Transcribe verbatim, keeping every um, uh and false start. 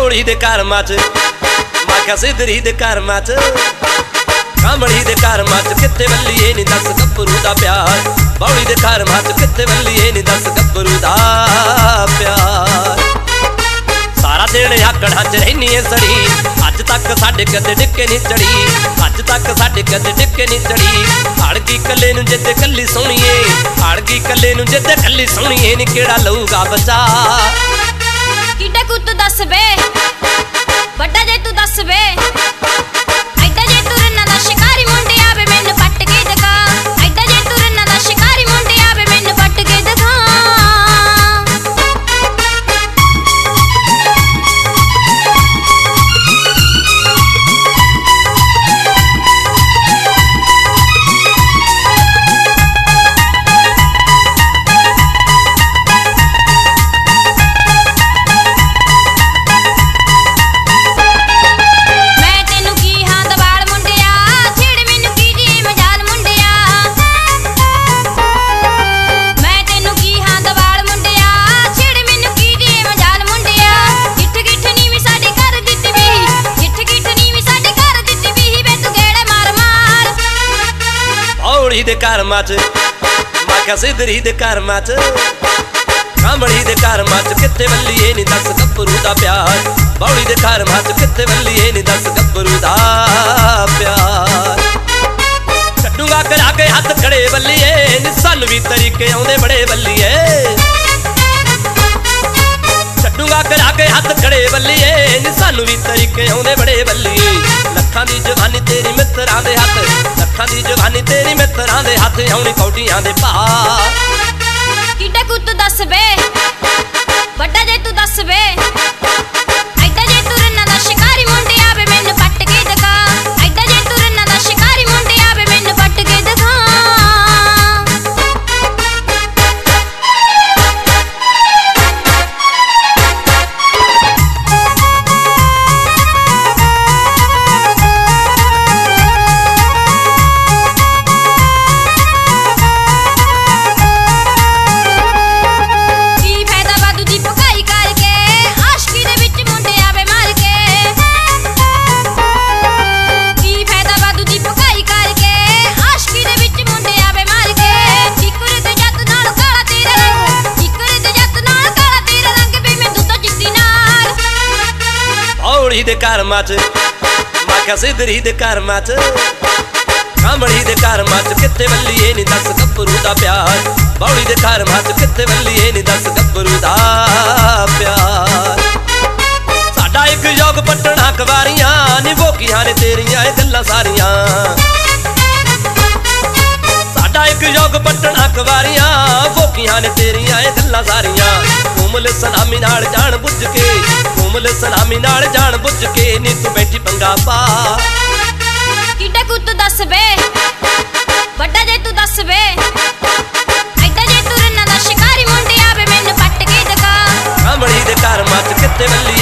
बौड़ी दे घर मच मैं सिद्धरी दे घर मच कामड़ी दे घर मच कित्ते वल्लीए नी दस गब्बरू दा प्यार बौड़ी दे घर मच कित्ते वल्लीए नी दस गब्बरू दा प्यार सारा दिन आकड़ा च रहनी है सड़ी अज तक साडे कदे डिक्के नहीं चढ़ी अज तक साडे कदे डिक्के नहीं चढ़ी हड़ गई कल्ले नूं जिद्दे कल्ली सोहणीए हड़ गई कल्ले नूं जिद्दे कल्ली सोहणीए नी केड़ा लऊगा बचा किड्डा कुत्त दस वे बड़ा जे तू दस वे ऐडा जे तू रन्ना दा शिकारी मुंडे आवे मैनू पट के दिखा ऐडा जे तू रन्ना दा शिकारी मुंडे आवे मैनू पट के दिखा दे घर मच मैं सिद्धरी दे घर मच कामड़ी दे घर मच कित्ते वल्लीए नी दस गब्बरू दा प्यार बौड़ी दे घर मच कित्ते वल्लीए नी दस गब्बरू दा प्यार छड्डूंगा करा के हथ खड़े वल्लीए नी सानू भी तरीके आउंदे बड़े वल्लीए छड्डूंगा करा के हथ खड़े वल्लीए नी सानू भी तरीके आउंदे बड़े वल्लीए लखां दी जवानी तेरी मित्तरां दे हथ लखां दी जवानी तेरी मित्तरां दे हथ आउणी कौडियां दे भा किड्डा कुत्त दस वे बड़ा जे तू दस वे ऐडा जे तू रन्ना दा शिकारी मुंडे आवे मैनू पट के दिखा ऐडा जे तू रन्ना दा शिकारी मुंडे आवे मैनू पट के दिखा दे घर मच मैं सिद्धरी दे घर मच कामड़ी दे घर मच कित्ते वल्लीए नी दस गब्बरू दा प्यार बौड़ी दे घर मच कित्ते वल्लीए नी दस गब्बरू दा प्यार साडा एक योग पटना कवारियां नी भोगियां ने तेरियां ए गल्लां सारियां साडा एक योग पटना कवारियां भोगियां ने तेरियां ए गल्लां सारियां कोमल सलामी नाल जान बुझ के कोमल सलामी नाल जान बुझ के नी तू बैठी पंगा पा किड्डा कुत्त दस वे बड़ा जे तू दस वे ऐडा जे तू रन्ना दा शिकारी मुंडे आवे मैनू पट के दिखा कामड़ी दे घर मच कित्ते वल्ली